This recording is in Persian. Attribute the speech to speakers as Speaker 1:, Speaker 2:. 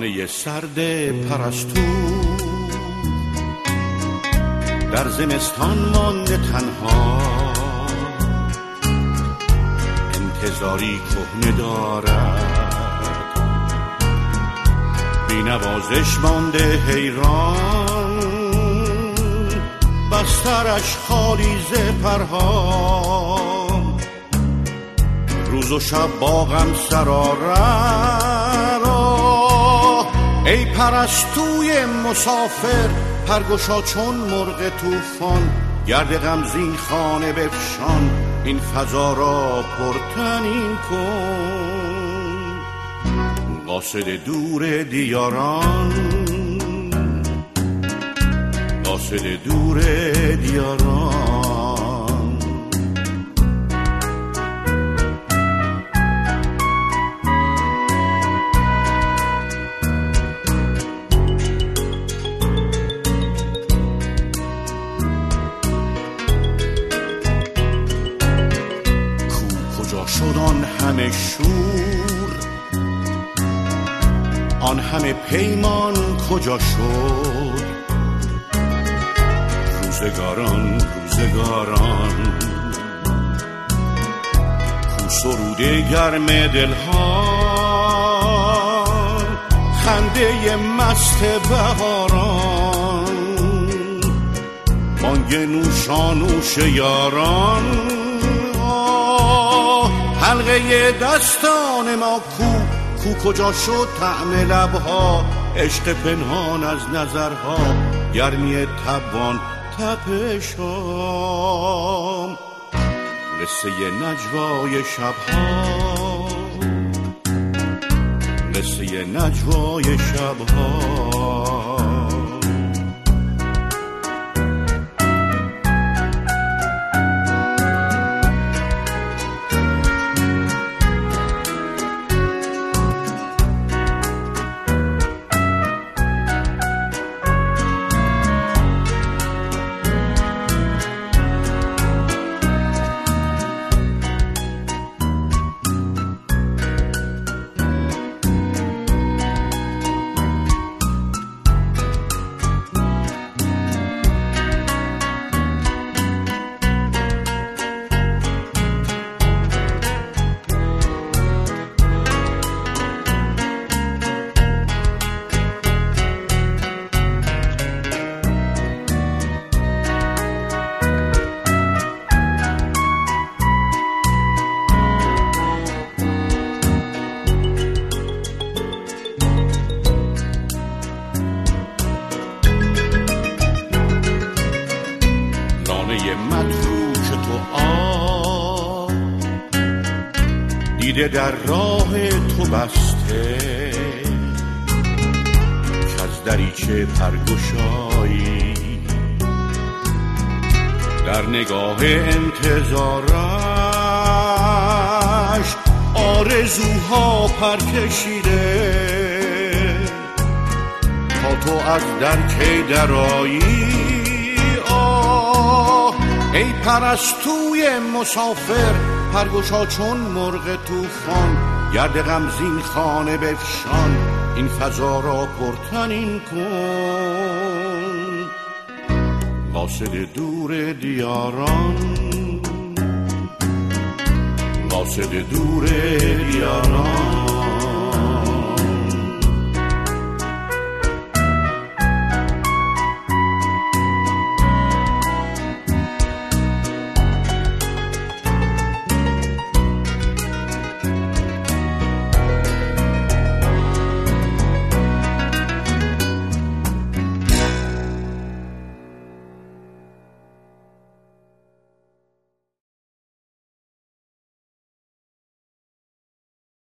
Speaker 1: لانه سرد پرستو در زمستان مانده تنها، انتظاری کهنه دارد، بی نوازش مانده حیران، بسترش خالی ز پرها، روز و شب با غم سرآرد. ای پرستوی مسافر، پرگشا چون مرغ طوفان، گرد غمزین خانه بفشان، این فضا را پرتنین کن. قاصد دور دیاران، قاصد دور دیاران، آن همه شور، آن همه پیمان کجا شد؟ روزگاران روزگاران، کو سروده گرم دلها، خنده مست بهاران، بانگ نوشانوش یاران، حلقه دستان ما کو کجا شد؟ طعم لبها، عشق پنهان از نظرها، گرمی تبان تپشام، قصه نجوای شبها، قصه نجوای شبها. متروک تو دیده در راه تو بسته، که از دریچه پرگشایی در نگاه انتظارش آرزوها پرکشیده، تا تو از درکی درایی. ای پرستوی مسافر، پرگشا چون مرغ طوفان، گرد غمزین خانه بفشان، این فضا را پرتنین کن. قاصد دور دیاران، قاصد دور دیاران.